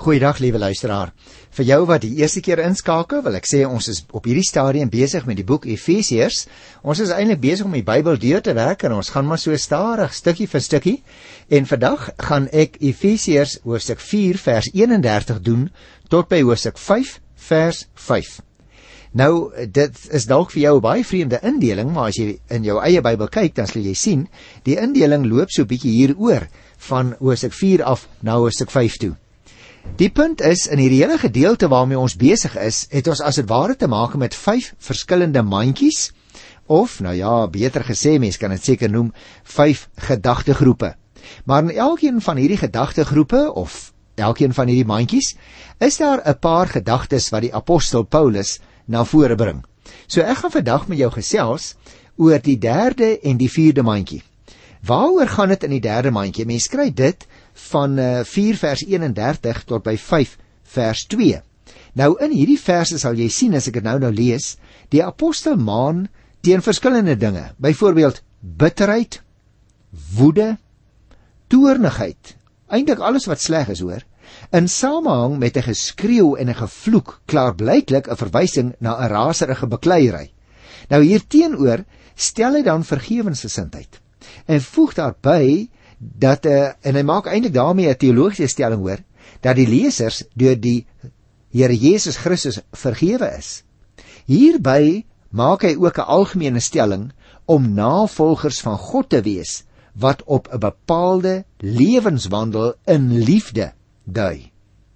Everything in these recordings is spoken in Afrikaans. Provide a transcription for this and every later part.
Goeiedag, liewe luisteraar. Vir jou wat die eerste keer inskakel, wil ek sê ons is op hierdie stadium besig met die boek Efesiërs. Ons is eintlik besig om die Bybel deur te werk en ons gaan maar so stadig, stukkie vir stukkie. En vandag gaan ek Efesiërs hoofstuk 4 vers 31 doen tot by hoofstuk 5 vers 5. Nou, dit is dalk vir jou 'n baie vreemde indeling, maar as jy in jou eie Bybel kyk, dan sal jy sien, die indeling loop so 'n bietjie hieroor van hoofstuk 4 af na hoofstuk 5 toe. Die punt is, in hierdie hele gedeelte waarmee ons besig is, het ons as het ware te maak met 5 verskillende mandjies, of, nou ja, beter gesê, mens kan dit seker noem, 5 gedagtegroepe. Maar in elkeen van hierdie gedagtegroepe, of elkeen van hierdie mandjies, is daar 'n paar gedagtes wat die apostel Paulus na vore bring. So ek gaan vandag met jou gesels oor die derde en die vierde mandjie. Waaroor gaan dit in die derde mandjie? Mens kry dit van 4 vers 31 tot by 5 vers 2. Nou in hierdie verse sal jy sien, as ek dit nou lees, die apostel maan teen verskillende dinge, byvoorbeeld bitterheid, woede, toornigheid, eintlik alles wat sleg is, hoor, in samehang met 'n geskreeu en 'n gevloek, klaarblyklik 'n verwysing na 'n raserige bekleierery. Nou hierteenoor stel hy dan vergewensgesindheid en voeg daarby dat en hy maak eintlik daarmee 'n teologiese stelling, hoor, dat die lesers deur die Here Jesus Christus vergewe is. Hierby maak hy ook 'n algemene stelling om navolgers van God te wees wat op 'n bepaalde lewenswandel in liefde dui.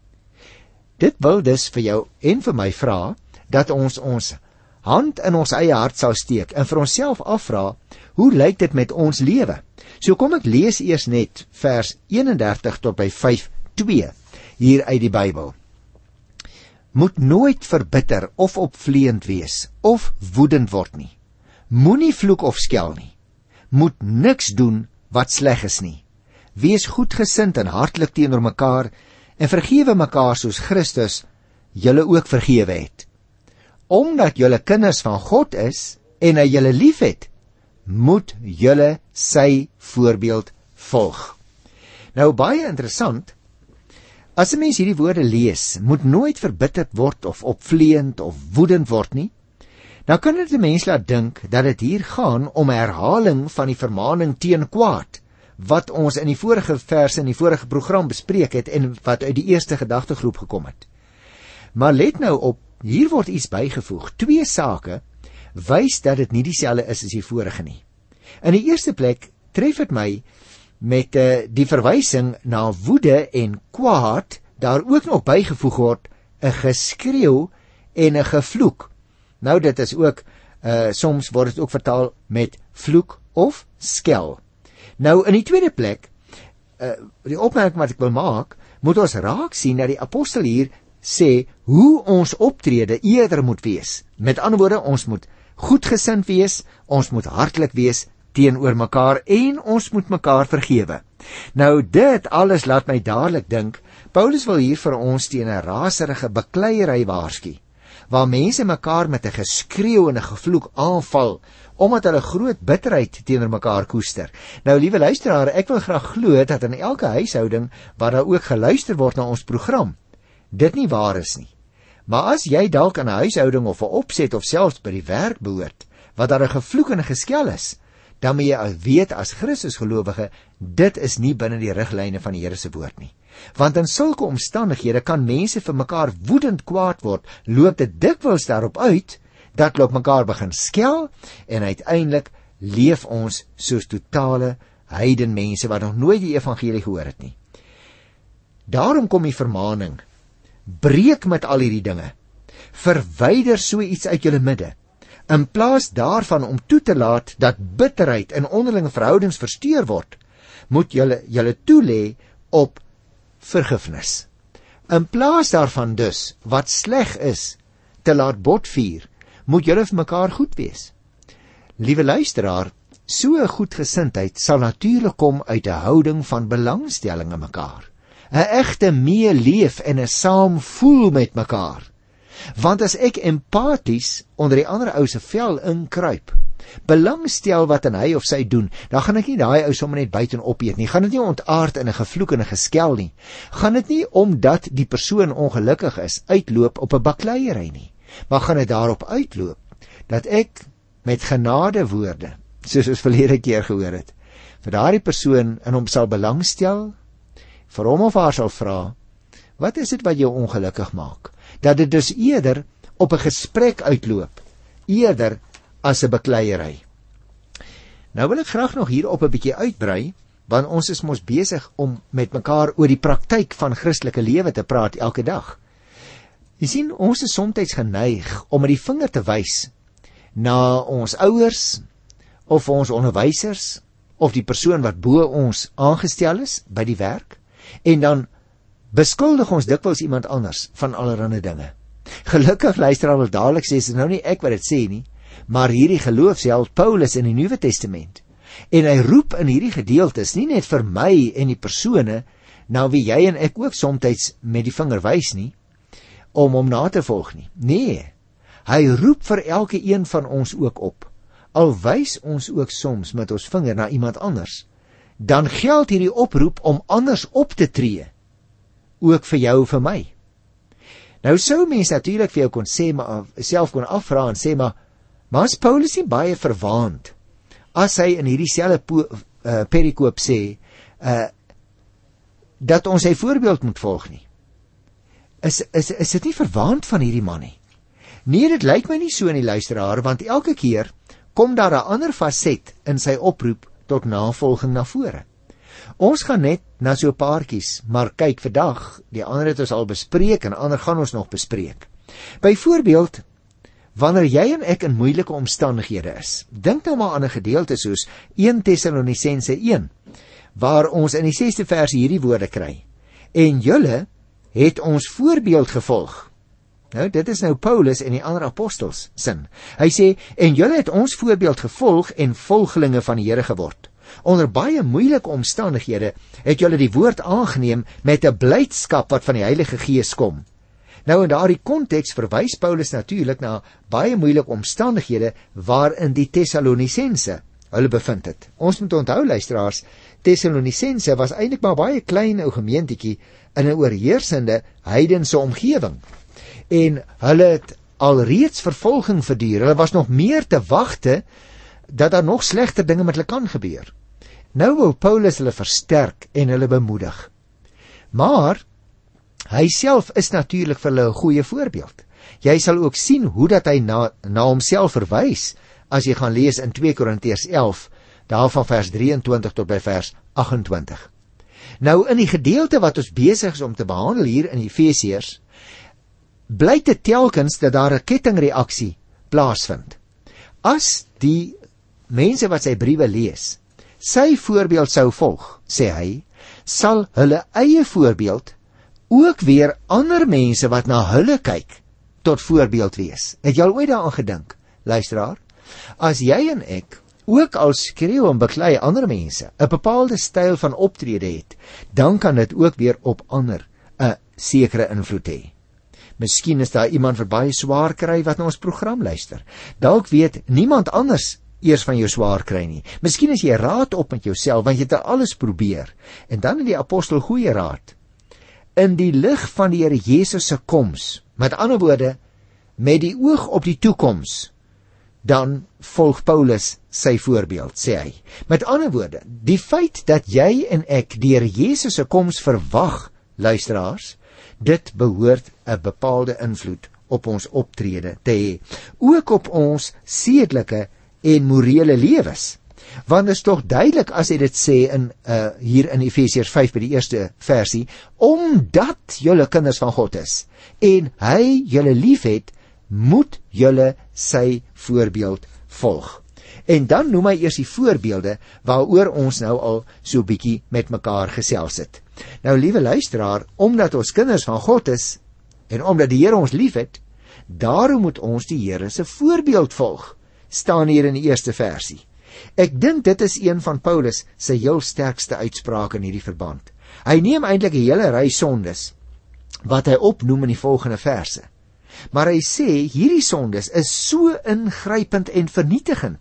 Dit wil dus vir jou en vir my vra dat ons hand in ons eie hart sal steek en vir onsself afvra, hoe lyk dit met ons lewe? So kom ek lees eers net vers 31 tot by 5:2 hier uit die Bybel. Moet nooit verbitter of opvleend wees of woedend word nie. Moenie vloek of skel nie. Moet niks doen wat sleg is nie. Wees goedgesind en hartlik teenoor mekaar en vergewe mekaar soos Christus julle ook vergewe het. Omdat julle kinders van God is en hy julle liefhet, moet julle sy voorbeeld volg. Nou baie interessant, as 'n mens hierdie woorde lees, moet nooit verbitterd word of opvleend of woedend word nie, dan kan dit 'n mens laat dink dat dit hier gaan om 'n herhaling van die vermaning teen kwaad, wat ons in die vorige verse in die vorige program bespreek het en wat uit die eerste gedagtegroep gekom het. Maar let nou op, hier word iets bygevoeg. 2 sake wys dat dit nie dieselfde is as die vorige nie. In die eerste plek tref dit my met die verwysing na woede en kwaad, daar ook nog bygevoeg word 'n geskreeu en 'n gevloek. Nou dit is ook, soms word dit ook vertaal met vloek of skel. Nou in die tweede plek, die opmerking wat ek wil maak, moet ons raak sien dat die apostel hier sê hoe ons optrede eerder moet wees. Met ander woorde, ons moet goedgesind wees, ons moet hartlik wees teenoor mekaar en ons moet mekaar vergewe. Nou dit alles laat my dadelik dink, Paulus wil hier vir ons teen 'n raserige bekleierery waarsku, waar mense mekaar met 'n geskreeu en 'n gevloek aanval, omdat hulle groot bitterheid teenoor mekaar koester. Nou, liewe luisteraar, ek wil graag glo dat in elke huishouding waar daar ook geluister word na ons program, dit nie waar is nie. Maar as jy dalk aan 'n huishouding of 'n opset of selfs by die werk behoort, wat daar 'n gevloek en 'n geskel is, dan moet jy weet as Christusgelowige, dit is nie binne die riglyne van die Here se woord nie. Want in sulke omstandighede kan mense vir mekaar woedend kwaad word, loop dit dikwels daarop uit, dat hulle op mekaar begin skel, en uiteindelik leef ons soos totale heidenmense wat nog nooit die evangelie gehoor het nie. Daarom kom die vermaning, breek met al hierdie dinge, verwyder so iets uit julle midde, in plaas daarvan om toe te laat dat bitterheid en onderlinge verhoudings versteur word, moet julle toelê op vergifnis. In plaas daarvan dus, wat sleg is, te laat botvier, moet julle vir mekaar goed wees. Liewe luisteraar, so 'n goedgesindheid sal natuurlik kom uit 'n houding van belangstelling in mekaar, 'n egte meeleef en 'n saam voel met mekaar. Want as ek empaties onder die ander ou se vel inkruip, belangstel wat aan hy of sy doen, dan gaan ek nie daai ou sommer net byt en opeet nie, gaan dit nie ontaard in 'n gevloek en 'n geskel nie, gaan dit nie omdat die persoon ongelukkig is, uitloop op 'n bakleierery nie, maar gaan dit daarop uitloop, dat ek met genade woorde, soos ons verlede keer gehoor het, vir daardie persoon in hom sal belangstel, vir hom of haar sal vra, wat is dit wat jou ongelukkig maak? Dat dit dus eerder op 'n gesprek uitloop, eerder as 'n bakleierery. Nou wil ek graag nog hier op 'n bietjie uitbrei, want ons is mos besig om met mekaar oor die praktyk van Christelike lewe te praat elke dag. Jy sien, ons is soms geneig om met die vinger te wys na ons ouers, of ons onderwysers, of die persoon wat bo ons aangestel is by die werk, en dan beskuldig ons dikwels iemand anders van allerlei dinge. Gelukkig luister al dadelik sê, is nou nie ek wat dit sê nie, maar hierdie geloofsheld Paulus in die Nuwe Testament. En hy roep in hierdie gedeeltes nie net vir my en die persone na wie jy en ek ook soms met die vinger wys nie, om hom na te volg nie. Nee, hy roep vir elke een van ons ook op. Al wys ons ook soms met ons vinger na iemand anders, dan geld hierdie oproep om anders op te tree, ook vir jou en vir my. Nou sou mens natuurlik vir jou kon sê, maar self kon afvra en sê, maar is Paulus nie baie verwaand as hy in hierdie selfde perikoop sê dat ons sy voorbeeld moet volg nie? Is dit nie verwaand van hierdie man nie? Nee, dit lyk my nie so in die luisteraar, want elke keer kom daar 'n ander faset in sy oproep tot navolging na vore. Ons gaan net na so 'n paartjies, maar kyk vandag, die ander het ons al bespreek en ander gaan ons nog bespreek. Byvoorbeeld, wanneer jy en ek in moeilike omstandighede is, dink nou maar aan 'n gedeelte soos 1 Tessalonisense 1, waar ons in die 6de vers hierdie woorde kry, en julle het ons voorbeeld gevolg. Nou, dit is nou Paulus en die ander apostels sin. Hy sê, en julle het ons voorbeeld gevolg en volgelinge van die Here geword. Onder baie moeilike omstandighede het julle die woord aangeneem met 'n blydskap wat van die Heilige Gees kom. Nou in daardie konteks verwys Paulus natuurlik na baie moeilike omstandighede waarin die Tessalonisense hulle bevind het. Ons moet onthou, luisteraars, Tessalonisense was eintlik maar baie klein ou gemeentetjie in 'n oorheersende heidense omgewing. En hulle het alreeds vervolging verduur. Hulle was nog meer te wagte dat daar nog slegter dinge met hulle kan gebeur. Nou wil Paulus hulle versterk en hulle bemoedig. Maar hy self is natuurlik vir hulle 'n goeie voorbeeld. Jy sal ook sien hoe dat hy na homself verwys as jy gaan lees in 2 Korintiërs 11, daarvan vers 23 tot by vers 28. Nou in die gedeelte wat ons besig is om te behandel hier in Efesiërs, blyk dit telkens dat daar 'n kettingreaksie plaasvind. As die mense wat sy briewe lees, sy voorbeeld sou volg, sê hy, sal hulle eie voorbeeld ook weer ander mense wat na hulle kyk, tot voorbeeld wees. Het jy al ooit daaraan gedink, luisteraar? As jy en ek ook al skreeu en beklei ander mense 'n bepaalde styl van optrede het, dan kan dit ook weer op ander 'n sekere invloed hê. Miskien is daar iemand wat baie swaar kry wat na ons program luister. Dalk weet niemand anders eers van jou swaar kry nie. Miskien is jy raad op met jouself, want jy het alles probeer. En dan het die apostel goeie raad. In die lig van die Here Jesus se koms, met ander woorde, met die oog op die toekoms, dan volg Paulus sy voorbeeld, sê hy. Met ander woorde, die feit dat jy en ek deur Jesus se koms verwag, luisteraars, dit behoort 'n bepaalde invloed op ons optrede te hê, ook op ons sedelike en morele lewens. Want dit is tog duidelik as hy dit sê in hier in Efesiërs 5 by die eerste versie, omdat julle kinders van God is en hy julle liefhet, moet julle sy voorbeeld volg. En dan noem hy eers die voorbeelde waaroor ons nou al so bietjie met mekaar gesels het. Nou liewe luisteraar, omdat ons kinders van God is en omdat die Here ons liefhet, daarom moet ons die Here se voorbeeld volg, staan hier in die eerste versie. Ek dink dit is een van Paulus se heel sterkste uitsprake in hierdie verband. Hy neem eintlik 'n hele ry sondes wat hy opnoem in die volgende verse. Maar hy sê hierdie sondes is so ingrypend en vernietigend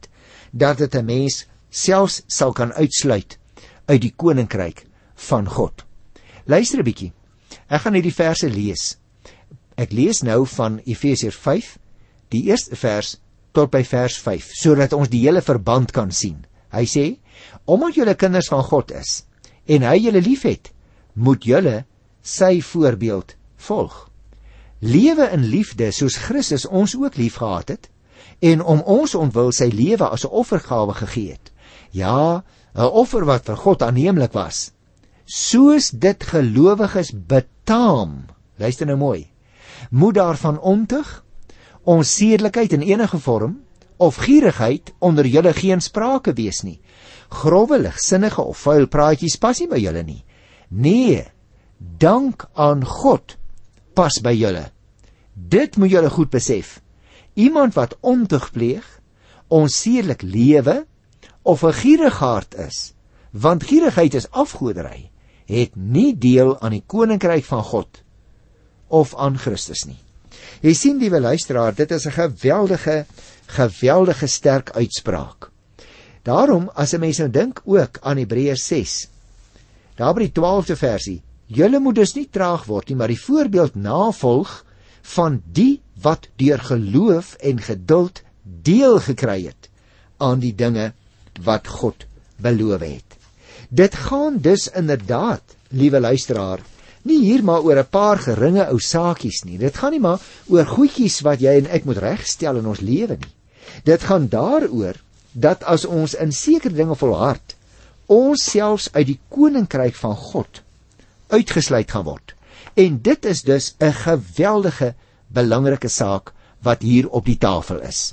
dat dit 'n mens selfs sal kan uitsluit uit die koninkryk van God. Luister 'n bietjie. Ek gaan hierdie verse lees. Ek lees nou van Efesiërs 5, die eerste vers tot by vers 5, sodat ons die hele verband kan sien. Hy sê, omdat julle kinders van God is, en hy julle liefhet, moet julle sy voorbeeld volg. Lewe in liefde soos Christus ons ook lief gehad het, en om ons ontwil sy lewe as 'n offergawe gegee het. Ja, 'n offer wat vir God aanneemlik was, soos dit gelowiges betaam. Luister nou mooi. Moet daarvan ontug, onsedelikheid in enige vorm, of gierigheid onder julle geen sprake wees nie. Grove, ligsinnige of vuil praatjies pas nie by julle nie. Nee, dank aan God pas by julle. Dit moet julle goed besef. Iemand wat ontug pleeg, onsedelik lewe, of 'n gierigaard is, want gierigheid is afgoderry, het nie deel aan die koninkryk van God of aan Christus nie. Jy sien, liewe luisteraar, dit is 'n geweldige sterk uitspraak. Daarom, as 'n mens nou dink ook aan Hebreërs 6, daar by die 12de versie, julle moet dus nie traag word nie, maar die voorbeeld navolg van die wat deur geloof en geduld deel gekry het aan die dinge wat God beloof het. Dit gaan dus inderdaad, liewe luisteraar, nie hier maar oor 'n paar geringe ou saakies nie. Dit gaan nie maar oor goedjies wat jy en ek moet regstel in ons lewe nie. Dit gaan daaroor dat as ons in sekere dinge volhard, ons selfs uit die koninkryk van God uitgesluit gaan word. En dit is dus 'n geweldige belangrike saak wat hier op die tafel is.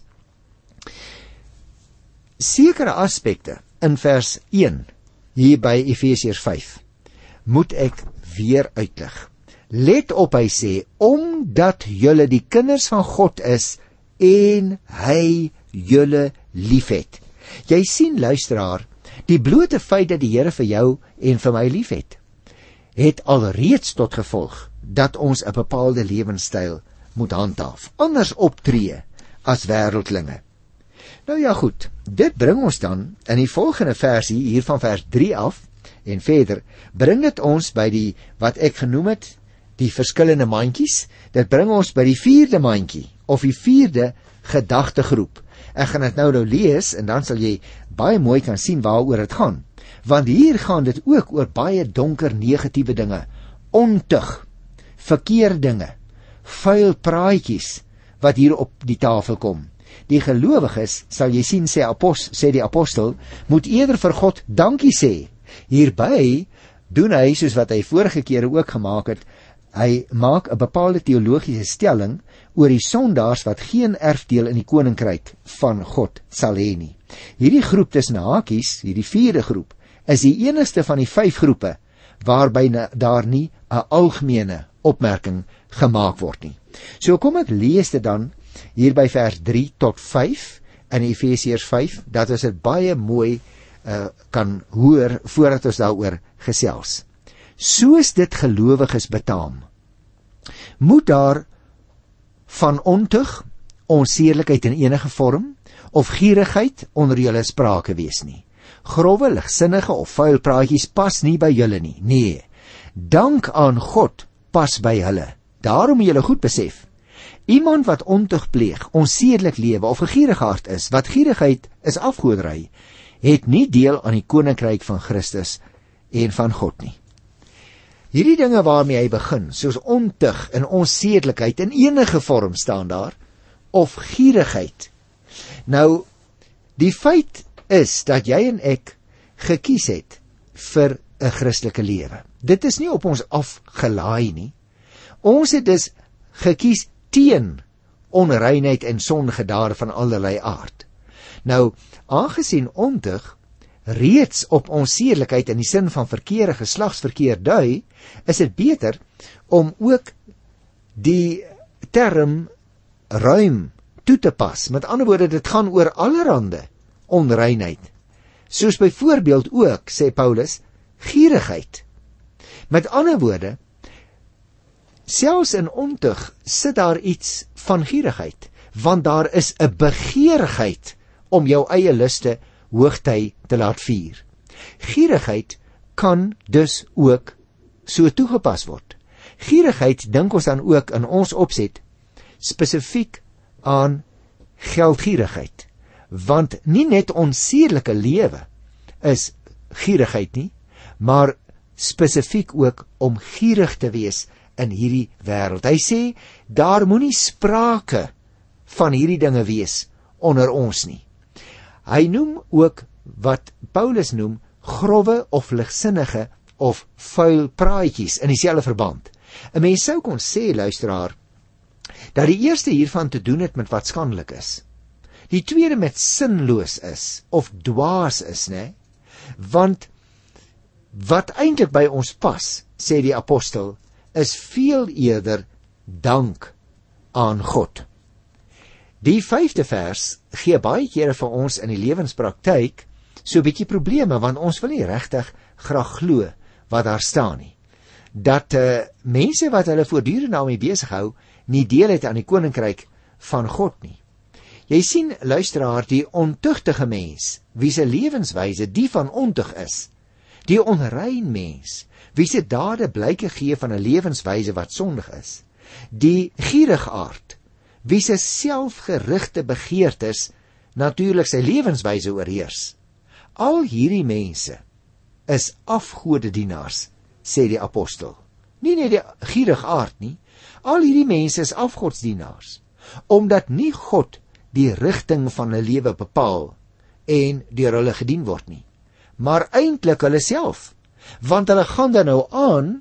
Sekere aspekte in vers 1 hier by Efesiërs 5 moet ek weer uitlig. Let op, hy sê, omdat julle die kinders van God is en hy julle liefhet. Jy sien, luisteraar, die blote feit dat die Here vir jou en vir my liefhet, het alreeds tot gevolg dat ons 'n bepaalde lewenstyl moet handhaaf, anders optree as wêreldlinge. Nou ja goed, dit bring ons dan in die volgende versie hier van vers 3 af en verder, bring dit ons by die, wat ek genoem het, die verskillende mandjies. Dit bring ons by die 4de mandjie, of die 4de gedagtegroep. Ek gaan dit nou lees en dan sal jy baie mooi kan sien waaroor dit gaan. Want hier gaan dit ook oor baie donker negatiewe dinge, ontug, verkeerde dinge, vuil praatjies wat hier op die tafel kom. Die gelowiges, sal jy sien, sê die apostel, moet eerder vir God dankie sê. Hierby doen hy soos wat hy vorige kere ook gemaak het. Hy maak 'n bepaalde teologiese stelling oor die sondaars wat geen erfdeel in die koninkryk van God sal hê nie. Hierdie groep tussen hakies, hierdie 4de groep, is die enigste van die 5 groepe waarby daar nie 'n algemene opmerking gemaak word nie. So kom ek lees dit dan hier by vers 3 tot 5 in Efesiërs 5, dat ons dit baie mooi kan hoor voordat ons daaroor gesels. Soos dit gelowiges betaam, moet daar van ontug, onsedelikheid in enige vorm, of gierigheid onder julle sprake wees nie. Grove, ligsinnige of vuil praatjies pas nie by julle nie. Nee, dank aan God pas by hulle. Daarom moet julle goed besef, iemand wat ontug pleeg, onsedelik lewe of 'n gierigaard is, wat gierigheid is afgoderry, het nie deel aan die koninkryk van Christus en van God nie. Hierdie dinge waarmee hy begin, soos ontug en onsedelikheid in enige vorm staan daar, of gierigheid. Nou, die feit is dat jy en ek gekies het vir 'n Christelike lewe. Dit is nie op ons afgelaai nie. Ons het dus gekies teen onreinheid en sondige dade van allerlei aard. Nou, aangesien ontug reeds op onsedelikheid in die sin van verkeerde geslagsverkeer dui, is dit beter om ook die term ruim toe te pas. Met ander woorde, dit gaan oor allerhande onreinheid. Soos byvoorbeeld ook, sê Paulus, gierigheid. Met ander woorde, selfs in ontug sit daar iets van gierigheid, want daar is 'n begeerigheid om jou eie luste hoogtyd te laat vier. Gierigheid kan dus ook so toegepas word. Gierigheid dink ons dan ook in ons opset spesifiek aan geldgierigheid, want nie net ons sedelike lewe is gierigheid nie, maar spesifiek ook om gierig te wees in hierdie wêreld. Hy sê, daar moenie sprake van hierdie dinge wees onder ons nie. Hy noem ook wat Paulus noem grove of ligsinnige of vuil praatjies in dieselfde verband. 'n Mens sou kon sê, luisteraar, dat die eerste hiervan te doen het met wat skandelik is. Die tweede met sinloos is of dwaas is, né? Want wat eintlik by ons pas, sê die apostel, is veel eerder dank aan God. Die 5de vers gee baie kere vir ons in die lewenspraktyk so 'n bietjie probleme, want ons wil nie regtig graag glo wat daar staan nie. Dat mense wat hulle voortdurend daarmee besig hou, nie deel het aan die koninkryk van God nie. Jy sien, luisteraar, die ontugtige mens, wie se lewenswyse die van ontug is, die onrein mens, wie se dade blyke gee van 'n lewenswyse wat sondig is, die gierigaard, wie se selfgerigte begeertes natuurlik sy lewenswyse oorheers. Al hierdie mense is afgodedienaars, sê die apostel. Nie net die gierigaard nie, al hierdie mense is afgodsdienaars, omdat nie God die rigting van hulle lewe bepaal en deur hulle gedien word nie, maar eintlik hulle self, want hulle gaan dan nou aan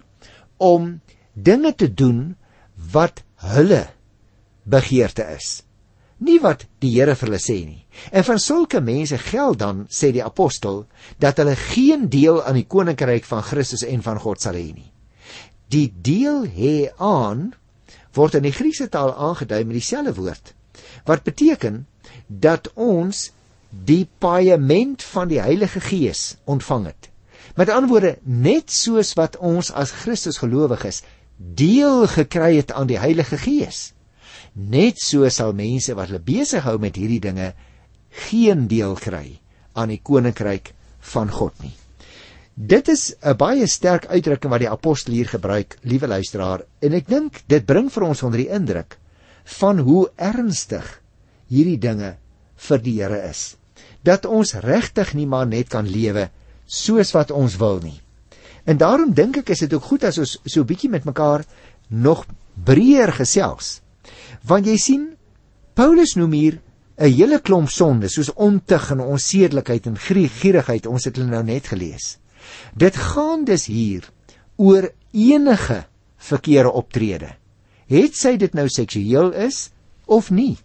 om dinge te doen wat hulle begeerte is, nie wat die Here vir hulle sê nie. En van sulke mense geld dan, sê die apostel, dat hulle geen deel aan die koninkryk van Christus en van God sal hê nie. Die deel hê aan word in die Griekse taal aangedui met dieselfde woord, wat beteken dat ons die paaiement van die Heilige Gees ontvang het. Met ander woorde, net soos wat ons as Christus gelowiges deel gekry het aan die Heilige Gees, net so sal mense wat hulle besig hou met hierdie dinge geen deel kry aan die koninkryk van God nie. Dit is 'n baie sterk uitdrukking wat die apostel hier gebruik, liewe luisteraar, en ek dink dit bring vir ons onder die indruk van hoe ernstig hierdie dinge vir die Here is. Dat ons regtig nie maar net kan lewe soos wat ons wil nie. En daarom dink ek is dit ook goed as ons so 'n bietjie met mekaar nog breër gesels. Want jy sien, Paulus noem hier 'n hele klomp sonde, soos ontug en onsedelikheid en gierigheid, ons het hulle nou net gelees. Dit gaan dus hier oor enige verkeerde optrede. Het sy dit nou seksueel is of nie?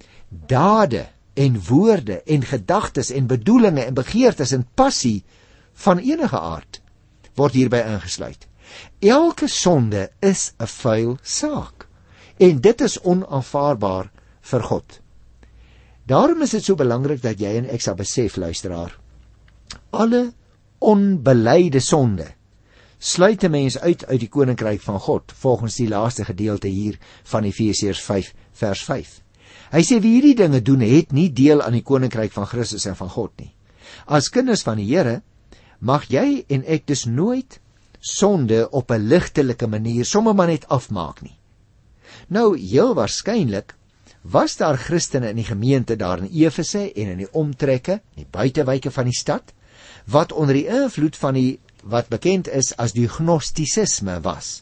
Dade en woorde en gedagtes en bedoelinge en begeertes en passie van enige aard word hierby ingesluit. Elke sonde is 'n vuil saak en dit is onaanvaarbaar vir God. Daarom is dit so belangrik dat jy en ek sal besef, luisteraar, alle onbelyde sonde sluit 'n mens uit die koninkryk van God, volgens die laaste gedeelte hier van Efesiërs 5 vers 5. Hy sê wie hierdie dinge doen, het nie deel aan die koninkryk van Christus en van God nie. As kinders van die Here mag jy en ek dus nooit sonde op 'n ligtelike manier sommer maar net afmaak nie. Nou, heel waarskynlik was daar Christene in die gemeente daar in Efese en in die omtrekke, die buitewyke van die stad, wat onder die invloed van die wat bekend is as die gnostisisme was.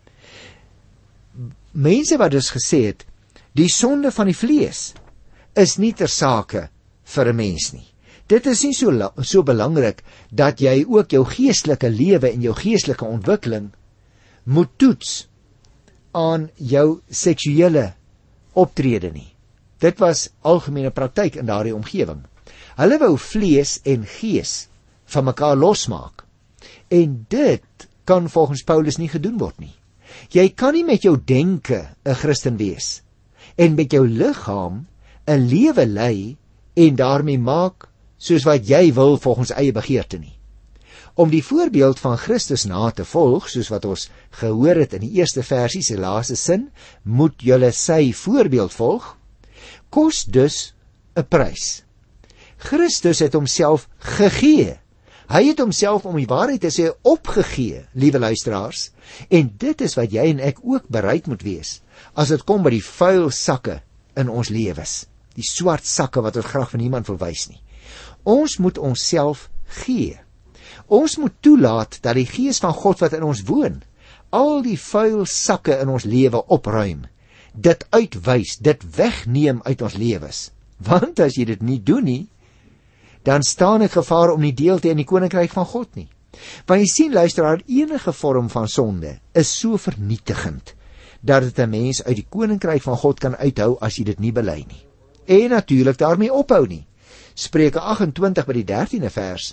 Mense wat dus gesê het, die sonde van die vlees is nie ter sake vir 'n mens nie. Dit is nie so belangrik dat jy ook jou geestelike lewe en jou geestelike ontwikkeling moet toets aan jou seksuele optrede nie. Dit was algemene praktyk in daardie omgewing. Hulle wou vlees en gees van mekaar losmaak. En dit kan volgens Paulus nie gedoen word nie. Jy kan nie met jou denke 'n Christen wees en met jou liggaam 'n lewe lei en daarmee maak soos wat jy wil volgens eie begeerte nie. Om die voorbeeld van Christus na te volg, soos wat ons gehoor het in die eerste versie se laaste sin, moet julle sy voorbeeld volg, kos dus 'n prys. Christus het homself gegee. Hy het homself, om die waarheid te sê, opgegee, liewe luisteraars. En dit is wat jy en ek ook bereid moet wees, as dit kom by die vuil sakke in ons lewens. Die swart sakke wat ons graag van niemand wil wys nie. Ons moet onsself gee. Ons moet toelaat dat die Gees van God wat in ons woon, al die vuil sakke in ons lewe opruim, dit uitwys, dit wegneem uit ons lewens. Want as jy dit nie doen nie, dan staan ek gevaar om nie deel te hê in die koninkryk van God nie. Want jy sien, luisteraar, enige vorm van sonde is so vernietigend, dat dit 'n mens uit die koninkryk van God kan uithou as jy dit nie bely nie. En natuurlik daarmee ophou nie. Spreuke 28 by die 13de vers,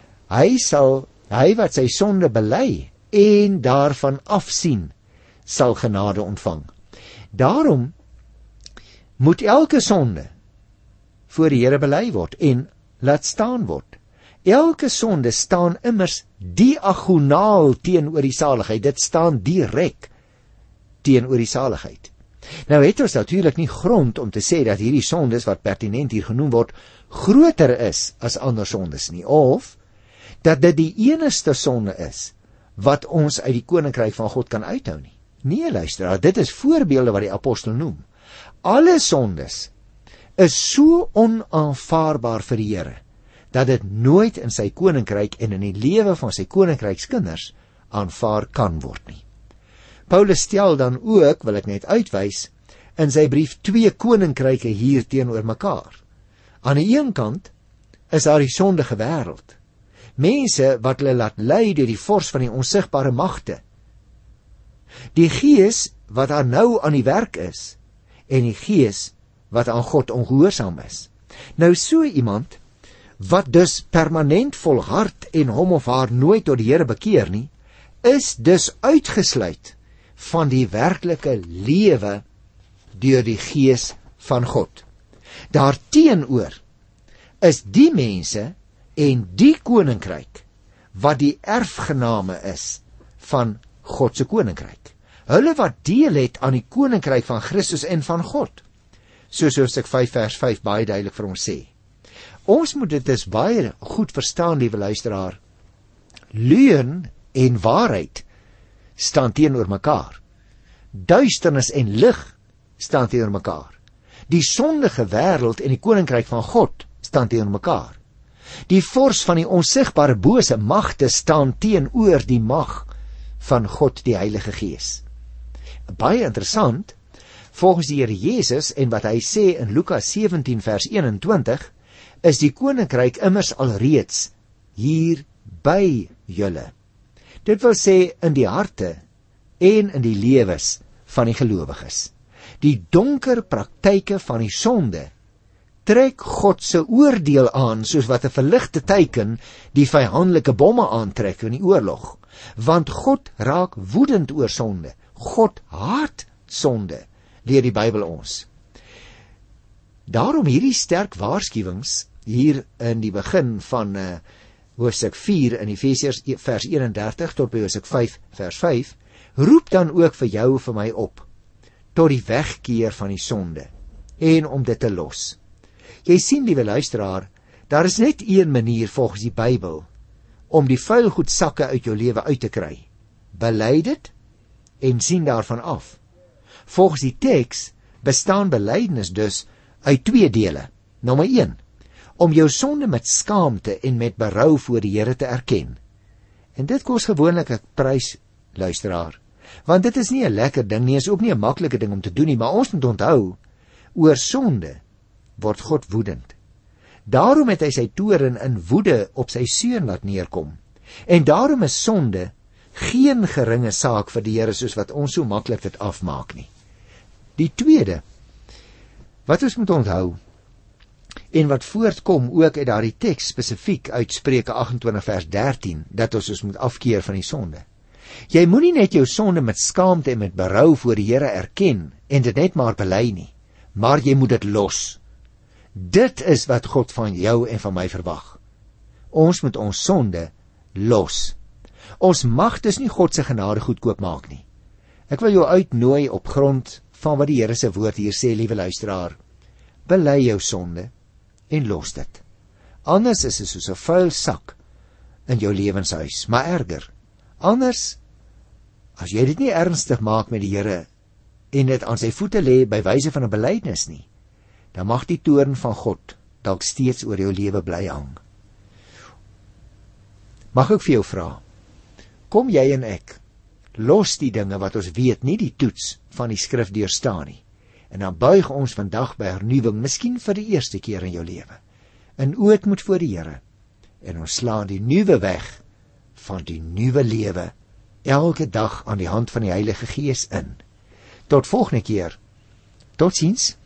hy wat sy sonde bely en daarvan afsien, sal genade ontvang. Daarom moet elke sonde voor die Here bely word en laat staan word. Elke sonde staan immers diagonaal teenoor die saligheid. Dit staan direk teenoor die saligheid. Nou het ons natuurlik nie grond om te sê dat hierdie sondes wat pertinent hier genoem word, groter is as ander sondes nie, of dat dit die enigste sonde is wat ons uit die koninkryk van God kan uithou nie. Nee, luister, dit is voorbeelde wat die apostel noem. Alle sondes is so onaanvaarbaar vir die Here, dat dit nooit in sy koninkryk en in die lewe van sy koninkrykskinders aanvaar kan word nie. Paulus stel dan ook, wil ek net uitwys, in sy brief 2 koninkryke hier teenoor mekaar. Aan die een kant is daar die sondige wêreld. Mense wat hulle laat lei deur die vors van die onsigbare magte. Die gees wat daar nou aan die werk is, en die gees wat aan God ongehoorsaam is. Nou so iemand, wat dus permanent volhard en hom of haar nooit tot die Here bekeer nie, is dus uitgesluit van die werklike lewe deur die Gees van God. Daarteenoor is die mense en die koninkryk wat die erfgename is van God se koninkryk. Hulle wat deel het aan die koninkryk van Christus en van God. Soos Hoofstuk 5 vers 5 baie duidelik vir ons sê. Ons moet dit dus baie goed verstaan, liewe luisteraar. Leuen en waarheid staan teenoor mekaar. Duisternis en lig staan teenoor mekaar. Die sondige wêreld en die koninkryk van God staan teenoor mekaar. Die vors van die onsigbare bose magte staan teenoor die mag van God die Heilige Gees. Baie interessant, volgens die Here Jesus en wat hy sê in Lukas 17 vers 21, is die koninkryk immers alreeds hier by julle. Dit wil sê in die harte en in die lewens van die gelowiges. Die donker praktyke van die sonde trek God se oordeel aan, soos wat 'n verligte teiken die vyandelike bomme aantrek in die oorlog. Want God raak woedend oor sonde. God haat sonde, leer die Bybel ons. Daarom hierdie sterk waarskuwings hier in die begin van hoofstuk 4 in Efesiërs vers 31 tot by hoofstuk 5 vers 5, roep dan ook vir jou en vir my op, tot die wegkeer van die sonde, en om dit te los. Jy sien, liewe luisteraar, daar is net een manier volgens die Bybel, om die vuilgoed sakke uit jou lewe uit te kry. Bely dit, en sien daarvan af. Volgens die teks bestaan belydenis dus uit 2 dele. Nommer 1, om jou sonde met skaamte en met berou voor die Here te erken. En dit kos gewoonlik 'n prys, luisteraar. Want dit is nie 'n lekker ding nie, is ook nie 'n maklike ding om te doen nie, maar ons moet onthou, oor sonde word God woedend. Daarom het hy sy toorn in woede op sy seun laat neerkom. En daarom is sonde geen geringe saak vir die Here, soos wat ons so maklik dit afmaak nie. Die tweede, wat ons moet onthou, en wat voortkom ook uit daardie teks spesifiek uit Spreuke 28 vers 13, dat ons moet afkeer van die sonde. Jy moenie net jou sonde met skaamte en met berou voor die Here erken en dit net maar bely nie, maar jy moet dit los. Dit is wat God van jou en van my verwag. Ons moet ons sonde los. Ons mag dus nie God se genade goedkoop maak nie. Ek wil jou uitnooi op grond van wat die Here se woord hier sê, liewe luisteraar. Bely jou sonde en los dit. Anders is dit soos 'n vuil sak in jou lewenshuis, maar erger. Anders, as jy dit nie ernstig maak met die Here en dit aan sy voete lê by wyse van 'n belydenis nie, dan mag die toorn van God dalk steeds oor jou lewe bly hang. Mag ek vir jou vra, kom jy en ek los die dinge wat ons weet nie die toets van die skrif deurstaan nie, en dan buig ons vandag by hernuwing, miskien vir die eerste keer in jou lewe, in ootmoed voor die Here, en ons slaan die nuwe weg van die nuwe lewe elke dag aan die hand van die Heilige Gees in. Tot volgende keer. Totsiens.